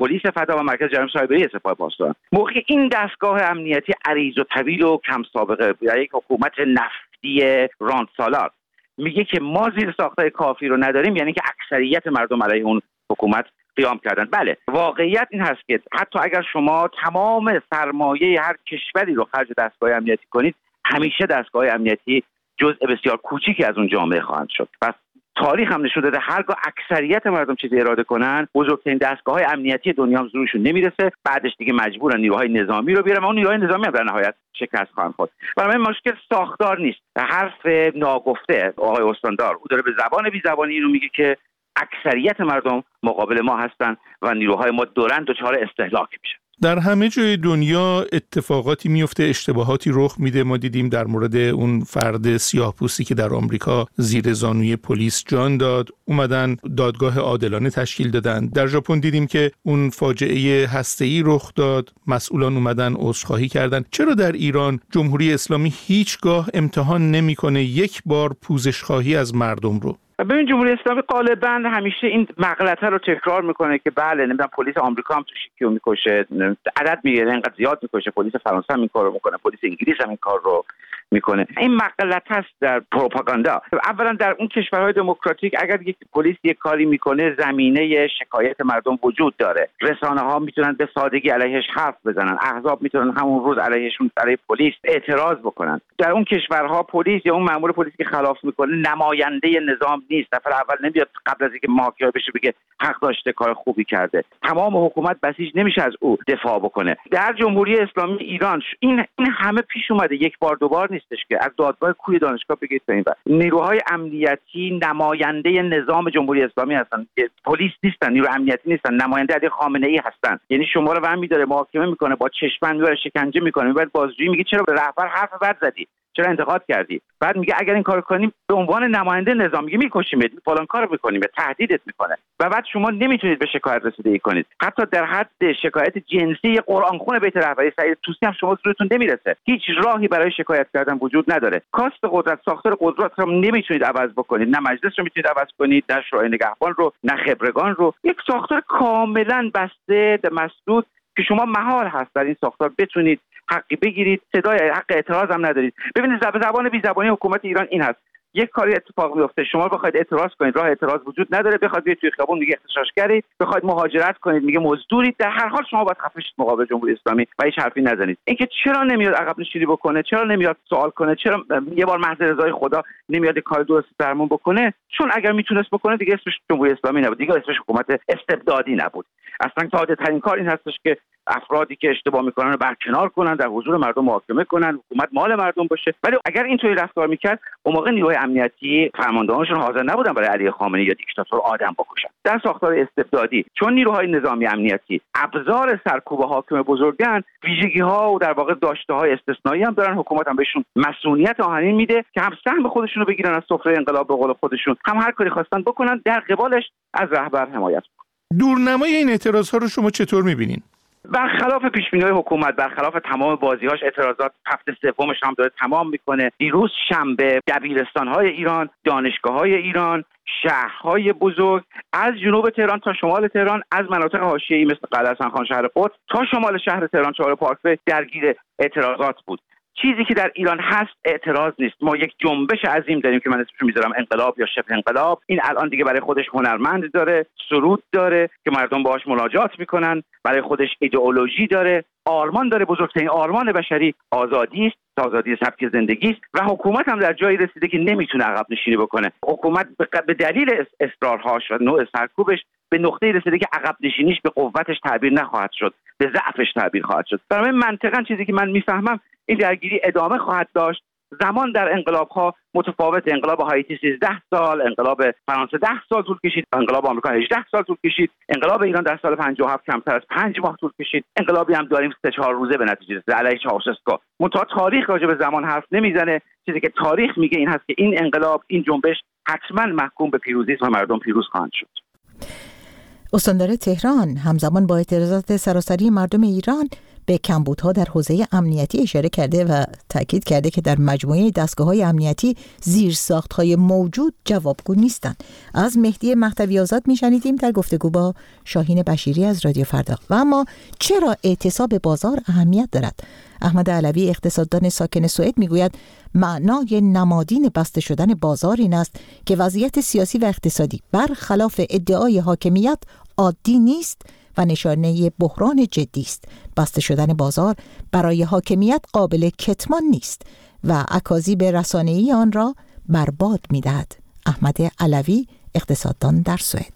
پلیس فدا و مرکز جرایم سایبری سپاه پاسداران. موقع این دستگاه امنیتی عریض و طویل و کم سابقه در یک حکومت نفتی راند سالار میگه که ما زیر ساختای کافی رو نداریم، یعنی که اکثریت مردم علیه اون حکومت قیام کردن. بله، واقعیت این هست که حتی اگر شما تمام سرمایه هر کشوری رو خرج دستگاه امنیتی کنید، همیشه دستگاه امنیتی جزء بسیار کوچیکی از اون جامعه خواهند شد. پس تاریخ هم نشون داده هرگاه اکثریت مردم چیزی اراده کنن، بزرگترین دستگاه‌های امنیتی دنیا هم زورشون نمیرسه، بعدش دیگه مجبورن نیروهای نظامی رو بیارن و اون نیروهای نظامی هم در نهایت شکست خواهند خورد. برای من مشکل ساختار نیست، حرف ناگفته آقای استاندار، او داره به زبان بی زبانی اینو میگه که اکثریت مردم مقابل ما هستن و نیروهای ما دورن دچار استهلاک میشن. در همه جای دنیا اتفاقاتی میفته، اشتباهاتی رخ میده. ما دیدیم در مورد اون فرد سیاه‌پوستی که در آمریکا زیر زانوی پلیس جان داد، اومدن دادگاه عادلانه تشکیل دادن. در ژاپن دیدیم که اون فاجعه هسته‌ای رخ داد، مسئولان اومدن عذرخواهی کردن. چرا در ایران جمهوری اسلامی هیچگاه امتحان نمیکنه یک بار پوزشخواهی از مردم رو؟ ببین، جمهوری اسلامی غالبا همیشه این مغلطه رو تکرار میکنه که بله نمیدونم پلیس آمریکا هم تو شیکیو میکشه، عدد میگیره، اینقدر زیاد میکشه، پلیس فرانسه هم این کارو میکنه، پلیس انگلیس هم این کار رو میکنه. این مغلطه است در پروپاگاندا. اولا در اون کشورهای دموکراتیک اگر یک پلیس یک کاری میکنه، زمینه شکایت مردم وجود داره، رسانه ها میتونن به سادگی علیهش حرف بزنن، احزاب میتونن همون روز علیهشون برای پلیس اعتراض بکنن. در اون کشورها پلیس یا اون مأمور پلیس که خلاف میکنه نماینده نظام نیست، نفر اول نمیاد قبل از اینکه محاکمه بشه بگه حق داشته، کار خوبی کرده. تمام حکومت بسیج نمیشه از او دفاع بکنه. در جمهوری اسلامی ایران این این همه پیش اومده، یک بار دو بار نیستش که از دادگاه کوی دانشگاه بگید تا این بر. نیروهای امنیتی نماینده نظام جمهوری اسلامی هستن، پلیس نیستن، نیرو امنیتی نیستن، نماینده علی خامنه ای هستن. یعنی شما رو برمی داره محاکمه میکنه، با چشمند میبره شکنجه میکنه، میبره بازجویی، میگه چرا به رهبر حرف بد زدی، چرا انتقاد کردی، بعد میگه اگر این کارو کنیم به عنوان نماینده نظام میگه میکشیمت، فلان کارو میکنیم، به تهدیدت میکنه و بعد شما نمیتونید به شکایت رسیدگی کنید. حتی در حد شکایت جنسی قرآن خون بیت رهبری سعید طوسی هم شما زورتون نمیرسه، هیچ راهی برای شکایت کردن وجود نداره. کاست قدرت، ساختار قدرت رو نمیتونید عوض بکنید، نه مجلس رو میتونید عوض کنید، نه شورای نگهبان رو، نه خبرگان رو. یک ساختار کاملا بسته مسدود که شما محال هست در این ساختار بتونید حقی بگیرید، صدای حق اعتراض هم ندارید. ببینید زبان بی زبانی حکومت ایران این هست، یک کاری اتفاق میفته، شما بخواید اعتراض کنید، راه اعتراض وجود نداره، بخواید بیاید توی خیابون میگه احتجاجگرید، بخواید مهاجرت کنید میگه مزدورید. در هر حال شما باید خفه شید مقابل جمهوری اسلامی و هیچ حرفی نزنید. اینکه چرا نمیاد عقب نشینی بکنه، چرا نمیاد سوال کنه، چرا یه بار محض رضای خدا نمیاد کار درست درمون بکنه، چون اگر میتونست بکنه دیگه اسمش جمهوری اسلامی نبود، دیگه اسمش حکومت استبدادی نبود. اصلا ساده ترین کار این هستش که افرادی که اشتباه میکنن رو برکنار کنن، در حضور مردم محاکمه کنن، حکومت مال مردم باشه. ولی اگر اینطوری رفتار میکرد، اون موقع نیروهای امنیتی فرماندهانشون حاضر نبودن برای علی خامنه‌ای یا دیکتاتور آدم بکشن. در ساختار استبدادی چون نیروهای نظامی امنیتی ابزار سرکوب حاکم بزرگن، ویژگی‌ها و در واقع داشته‌های استثنایی هم دارن، حکومت هم بهشون مسئولیت آهنین میده که هم سهم خودشون رو بگیرن از سفره انقلاب به قول خودشون، هم هر کاری خواستن بکنن، در قبالش از رهبر حمایت کنن. دورنمای این اعتراض‌ها رو شما چطور می‌بینین؟ برخلاف پیش‌بینی‌های حکومت، برخلاف تمام بازی‌هاش، اعتراضات هفته سومش هم داره تمام میکنه. دیروز شنبه دبیرستان‌های ایران، دانشگاه‌های ایران، شهرهای بزرگ از جنوب تهران تا شمال تهران، از مناطق حاشیه‌ای مثل قلعه حسن خان شهر قدس تا شمال شهر تهران چهار پارکوی درگیر اعتراضات بود. چیزی که در ایران هست اعتراض نیست. ما یک جنبش عظیم داریم که من اسمش میذارم انقلاب یا شبه انقلاب. این الان دیگه برای خودش هنرمند داره، سرود داره که مردم باهاش مناجات میکنن، برای خودش ایدئولوژی داره، آرمان داره. بزرگترین آرمان بشری آزادی است، آزادی سبک زندگی است و حکومت هم در جایی رسیده که نمیتونه عقب نشینی بکنه. حکومت به دلیل اصرارهاش و نوع سرکوبش به نقطه‌ای رسیده که عقب نشینیش به قوتش تعبیر نخواهد شد، به ضعفش تعبیر خواهد شد. برای من منطقاً چیزی که من میفهمم این درگیری ادامه خواهد داشت. زمان در انقلاب‌ها متفاوت، انقلاب هایتی سیزده سال، انقلاب فرانسه ده سال طول کشید، انقلاب آمریکا هجده سال طول کشید، انقلاب ایران در سال پنجاه و هفت کمتر از پنج ماه طول کشید، انقلابی هم داریم سه چهار روزه به نتیجه رسید علیه چاوشسکو. منتها تاریخ راجع به زمان حرف نمیزنه. چیزی که تاریخ میگه این هست که این انقلاب، این جنبش حتما محکوم به پیروزی و مردم پیروز خواهند شد. استاندار تهران همزمان با اعتراضات سراسری مردم ایران به کمبودها در حوزه امنیتی اشاره کرده و تاکید کرده که در مجموعه دستگاه‌های امنیتی زیرساخت‌های موجود جوابگو نیستند. از مهدی مهدوی آزاد می‌شنیدیم در گفتگو با شاهین بشیری از رادیو فردا. و اما چرا اعتصاب بازار اهمیت دارد؟ احمد علوی اقتصاددان ساکن سوئد میگوید معنای نمادین بسته شدن بازار این است که وضعیت سیاسی و اقتصادی برخلاف ادعای حاکمیت عادی نیست و نشانه بحران جدی است. بسته شدن بازار برای حاکمیت قابل کتمان نیست و اکاذیب رسانه‌ای آن را برباد می‌دهد. احمد علوی اقتصاددان در سوئد: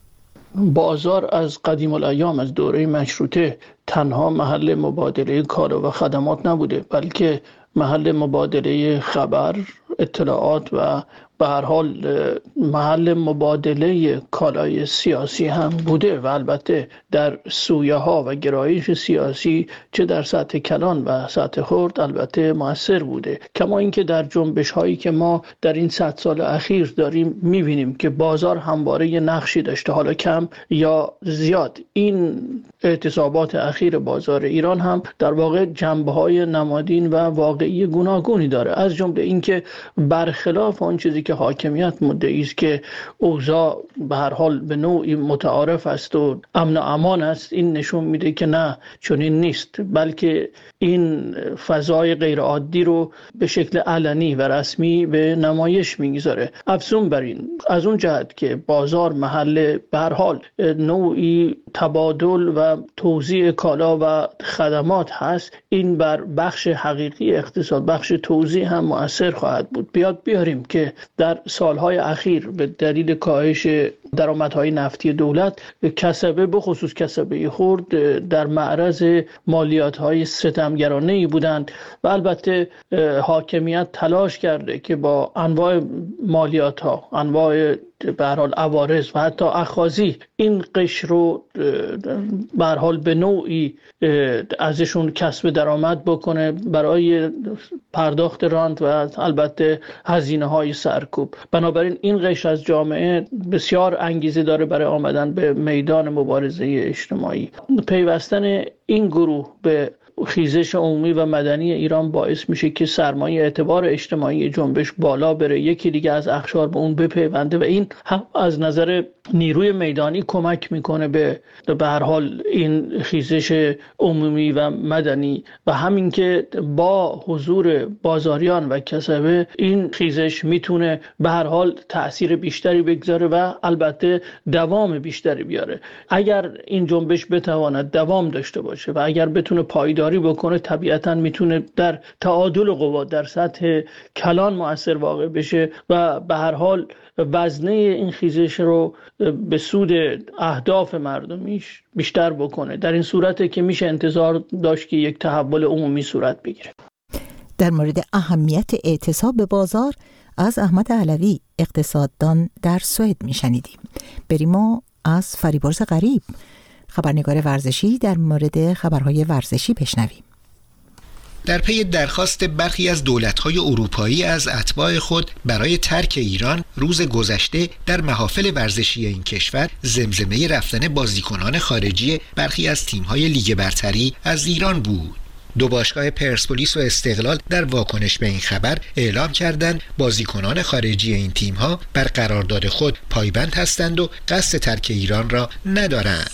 بازار از قدیم الایام، از دوره مشروطه، تنها محل مبادله کالا و خدمات نبوده، بلکه محل مبادله خبر، اطلاعات و به هر حال محل مبادله کالای سیاسی هم بوده و البته در سویه ها و گرایش سیاسی چه در سطح کلان و سطح خرد البته مؤثر بوده. کما اینکه در جنبش هایی که ما در این صد سال اخیر داریم میبینیم که بازار همواره یه نقشی داشته، حالا کم یا زیاد. این اعتصابات اخیر بازار ایران هم در واقع جنبه های نمادین و واقعی گوناگونی داره، از جمله اینکه برخلاف آن چیزی که حاکمیت مدعی است که اوضاع به هر حال به نوعی متعارف است و امن و امان است، این نشون میده که نه، چنین نیست، بلکه این فضای غیر عادی رو به شکل علنی و رسمی به نمایش میگذاره. افزون بر این، از اون جهت که بازار محل به هر حال نوعی تبادل و توزیع کالا و خدمات هست، این بر بخش حقیقی اقتصاد، بخش توزیع هم مؤثر خواهد بود. بیاد بیاریم که در سالهای اخیر به دلیل کاهش درآمدهای نفتی دولت، کسبه به خصوص کسبه خرد در معرض مالیات‌های ستمگرانه‌ای بودند و البته حاکمیت تلاش کرده که با انواع مالیات‌ها، انواع به هر حال عوارض و حتی اخاذی این قشر رو به هر حال به نوعی ازشون کسب درآمد بکنه برای پرداخت رانت و البته هزینه‌های سرکوب. بنابراین این قشر از جامعه بسیار انگیزه داره برای آمدن به میدان مبارزه اجتماعی. پیوستن این گروه به خیزش عمومی و مدنی ایران باعث میشه که سرمایه اعتبار اجتماعی جنبش بالا بره، یکی دیگه از اقشار به اون بپیونده و این هم از نظر نیروی میدانی کمک میکنه به به هر حال این خیزش عمومی و مدنی و همین که با حضور بازاریان و کسبه این خیزش میتونه به هر حال تأثیر بیشتری بگذاره و البته دوام بیشتری بیاره. اگر این جنبش بتواند دوام داشته باشه و اگر بتونه پایداری بکنه، طبیعتا میتونه در تعادل قوا در سطح کلان مؤثر واقع بشه و به هر حال وزنه این خیزش رو به سود اهداف مردمیش بیشتر بکنه. در این صورته که میشه انتظار داشت که یک تحول عمومی صورت بگیره. در مورد اهمیت اعتصاب به بازار از احمد علوی اقتصاددان در سوئد میشنیدیم. بریم ما از فریبرز غریب، خبرنگار ورزشی، در مورد خبرهای ورزشی بشنویم. در پی درخواست برخی از دولت‌های اروپایی از اتباع خود برای ترک ایران، روز گذشته در محافل ورزشی این کشور زمزمه رفتن بازیکنان خارجی برخی از تیم‌های لیگ برتری از ایران بود. دو باشگاه پرسپولیس و استقلال در واکنش به این خبر اعلام کردند بازیکنان خارجی این تیم‌ها بر قرارداد خود پایبند هستند و قصد ترک ایران را ندارند.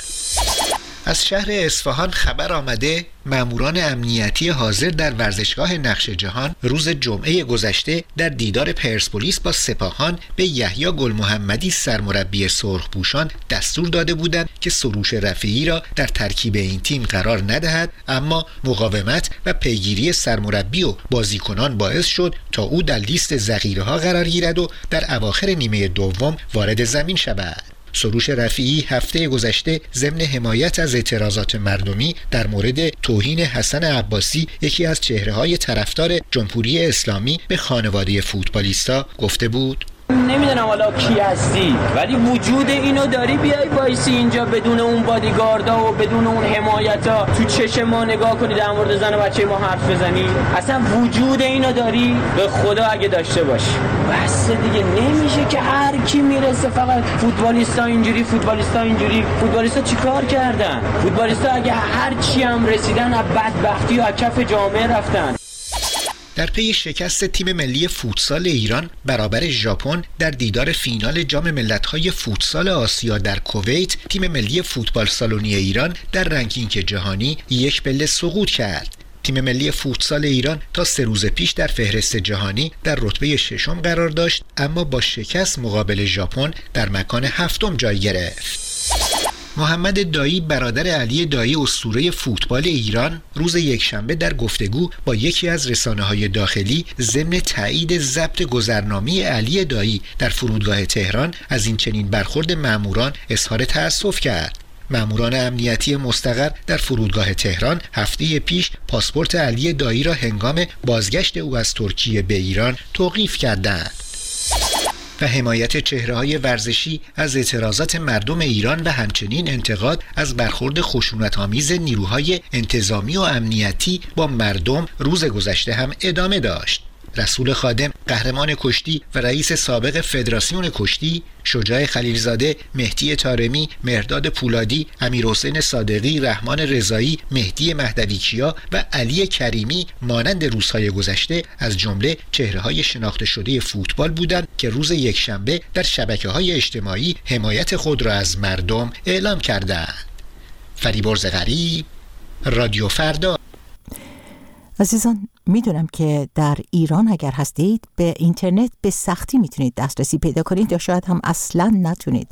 از شهر اصفهان خبر آمده ماموران امنیتی حاضر در ورزشگاه نقش جهان روز جمعه گذشته در دیدار پرسپولیس با سپاهان به یحیی گل محمدی سرمربی سرخپوشان دستور داده بودند که سروش رفیعی را در ترکیب این تیم قرار ندهد، اما مقاومت و پیگیری سرمربی و بازیکنان باعث شد تا او در لیست ذخیره‌ها قرار گیرد و در اواخر نیمه دوم وارد زمین شود. سروش رفیعی هفته گذشته ضمن حمایت از اعتراضات مردمی در مورد توهین حسن عباسی، یکی از چهره‌های طرفدار جمهوری اسلامی، به خانواده فوتبالیستا گفته بود: نمیدونم حالا کی هستی، ولی وجود اینو داری بیای وایسی اینجا بدون اون بادیگاردا و بدون اون حمایتا تو چشم ما نگاه کنی در مورد زن و بچه ما حرف بزنی؟ اصلا وجود اینو داری؟ به خدا اگه داشته باشی. بس دیگه نمیشه که هر کی میرسه فقط فوتبالیستا اینجوری، فوتبالیستا اینجوری. فوتبالیستا چیکار کردن؟ فوتبالیستا اگه هر چی هم رسیدن از بدبختی و از کف جامعه رفتن. در پی شکست تیم ملی فوتسال ایران برابر ژاپن در دیدار فینال جام ملت‌های فوتسال آسیا در کویت، تیم ملی فوتبال سالونی ایران در رنکینگ جهانی یک پله سقوط کرد. تیم ملی فوتسال ایران تا سه روز پیش در فهرست جهانی در رتبه ششم قرار داشت، اما با شکست مقابل ژاپن در مکان هفتم جای گرفت. محمد دایی برادر علی دایی اسطوره فوتبال ایران روز یکشنبه در گفتگو با یکی از رسانه‌های داخلی ضمن تایید ضبط گذرنامه علی دایی در فرودگاه تهران از این چنین برخورد ماموران اظهار تأسف کرد. ماموران امنیتی مستقر در فرودگاه تهران هفته پیش پاسپورت علی دایی را هنگام بازگشت او از ترکیه به ایران توقیف کردند. و حمایت چهره‌های ورزشی از اعتراضات مردم ایران و همچنین انتقاد از برخورد خشونت‌آمیز نیروهای انتظامی و امنیتی با مردم روز گذشته هم ادامه داشت. رسول خادم، قهرمان کشتی و رئیس سابق فدراسیون کشتی، شجاع خلیلزاده، مهدی طارمی، مهرداد پولادی، امیرحسین صادقی، رحمان رضایی، مهدی مهدویکیا و علی کریمی مانند روزهای گذشته از جمله چهره‌های شناخته شده فوتبال بودند که روز یکشنبه در شبکه‌های اجتماعی حمایت خود را از مردم اعلام کردند. فریبرز غریب، رادیو فردا. عزیزان، میدونم که در ایران اگر هستید به اینترنت به سختی میتونید دسترسی پیدا کنید یا شاید هم اصلا نتونید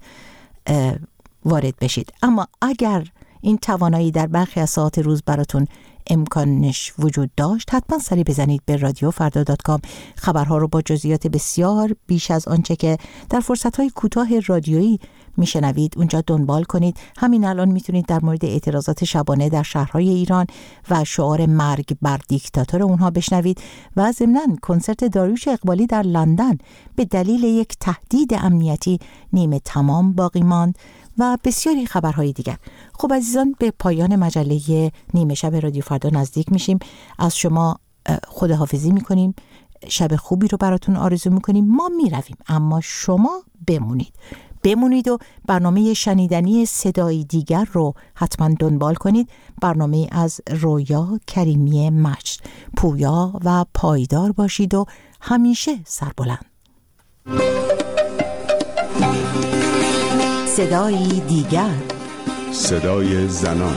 وارد بشید، اما اگر این توانایی در برخی از ساعات روز براتون امکانش وجود داشت، حتما سری بزنید به رادیو فردا دات کام. خبرها رو با جزئیات بسیار بیش از آنچه که در فرصت‌های کوتاه رادیویی میشنوید اونجا دنبال کنید. همین الان میتونید در مورد اعتراضات شبانه در شهرهای ایران و شعار مرگ بر دیکتاتور اونها بشنوید و ضمناً کنسرت داریوش اقبالی در لندن به دلیل یک تهدید امنیتی نیمه تمام باقی ماند و بسیاری خبرهای دیگر. خب عزیزان، به پایان مجله نیمه شب رادیو فردا نزدیک میشیم. از شما خداحافظی میکنیم، شب خوبی رو براتون آرزو میکنیم. ما میرویم اما شما بمونید بمونید و برنامه شنیدنی صدای دیگر رو حتما دنبال کنید. برنامه از رویا کریمی مجد. پویا و پایدار باشید و همیشه سربلند. صدای دیگر، صدای زنان.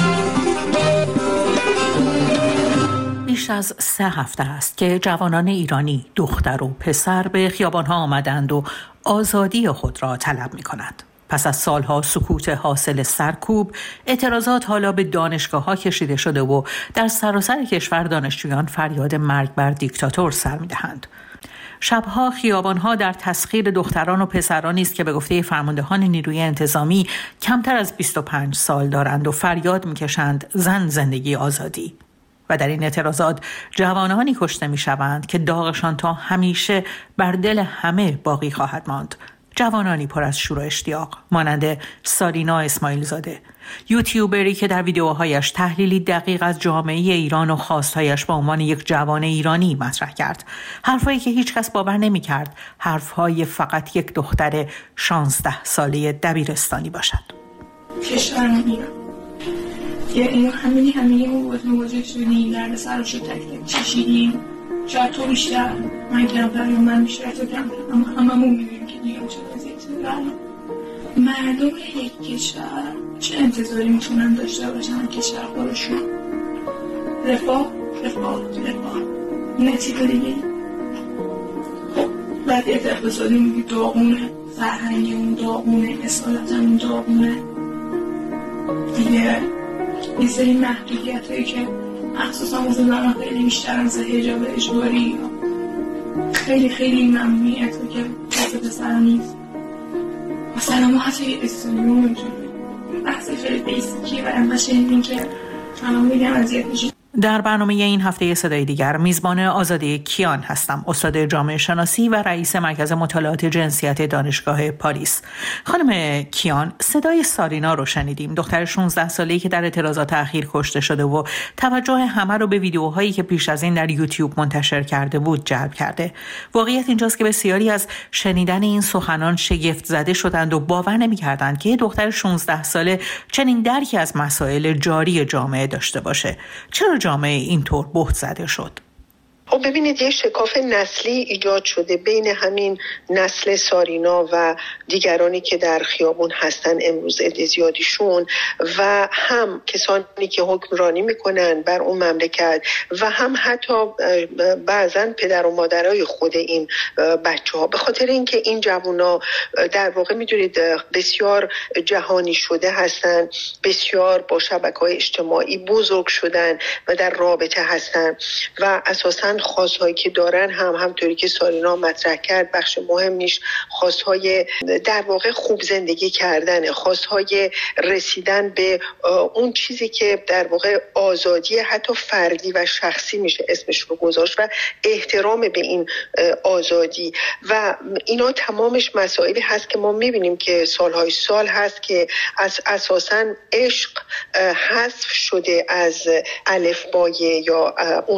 بیش از سه هفته است که جوانان ایرانی دختر و پسر به خیابان‌ها آمدند و آزادی خود را طلب می‌کنند. پس از سالها سکوت حاصل سرکوب، اعتراضات حالا به دانشگاه‌ها کشیده شده و در سراسر کشور دانشجویان فریاد مرگ بر دیکتاتور سر می‌دهند. شبها خیابان‌ها در تسخیر دختران و پسرانی است که به گفته فرماندهان نیروی انتظامی کمتر از بیست و پنج سال دارند و فریاد می‌کشند زن، زندگی، آزادی. و در این اعتراضات جوانانی کشته می‌شوند که داغشان تا همیشه بر دل همه باقی خواهد ماند. جوانانی پر از شور و اشتیاق مانند سارینا اسماعیل زاده، یوتیوبری که در ویدیوهایش تحلیلی دقیق از جامعه ایران و خواستهایش به عنوان یک جوان ایرانی مطرح کرد. حرفایی که هیچ کس باور نمی کرد حرفهای فقط یک دختر شانزده ساله دبیرستانی باشد. کشورم ایران، یه اینو همینی همینی مواجه شدیم، درد سرش رو تک تک چشیدیم. شاید تو بیشتر، من کمتر یا من بیشتر تو کمتر، اما هممون میبینیم که دیگه چه وضعیتی دارن. مردم یک کشور چه انتظاری میتونن داشته باشن کشور خودشون؟ رفاه، رفاه، رفاه، نه چیز دیگه. خب وضعیت اقتصادی میگی داغونه، فرهنگی اون داغونه، اصالت اون داغونه دیگه. یه سری محدودیت هایی که مخصوصا واسه زنان خیلی بیشتر از حجاب اجباری، خیلی خیلی ممنوعیت هایی که واسه پسرها نیست. مثلا ما حتی یه استودیو میتونیم بحث خیلی بیسیکی و انقدر این که همه میگن اذیت میشیم. در برنامه این هفته صدای دیگر میزبان آزاده کیان هستم، استاد جامعه شناسی و رئیس مرکز مطالعات جنسیت دانشگاه پاریس. خانم کیان، صدای سارینا رو شنیدیم، دختر شانزده ساله‌ای که در اعتراضات اخیر کشته شده و توجه همه رو به ویدیوهایی که پیش از این در یوتیوب منتشر کرده بود جلب کرده. واقعیت اینجاست که بسیاری از شنیدن این سخنان شگفت زده شدند و باور نمی‌کردند که دختر شانزده ساله چنین درکی از مسائل جاری جامعه داشته باشه. چرا جامعه اینطور بهت زده شد؟ خب ببینید، یه شکاف نسلی ایجاد شده بین همین نسل سارینا و دیگرانی که در خیابون هستن امروز، عده زیادیشون، و هم کسانی که حکمرانی میکنن بر اون مملکت و هم حتی بعضن پدر و مادرای خود این بچه ها، به خاطر اینکه این جوونا در واقع میدونید بسیار جهانی شده هستن، بسیار با شبکه‌های اجتماعی بزرگ شدن و در رابطه هستن و اساساً خواستهایی که دارن هم همطوری که سارینا مطرح کرد بخش مهمیش خواستهای در واقع خوب زندگی کردن، خواستهای رسیدن به اون چیزی که در واقع آزادی حتی فردی و شخصی میشه اسمش رو گذاشت و احترام به این آزادی و اینا تمامش مسائلی هست که ما میبینیم که سالهای سال هست که از اساساً عشق حذف شده از الفبای یا اون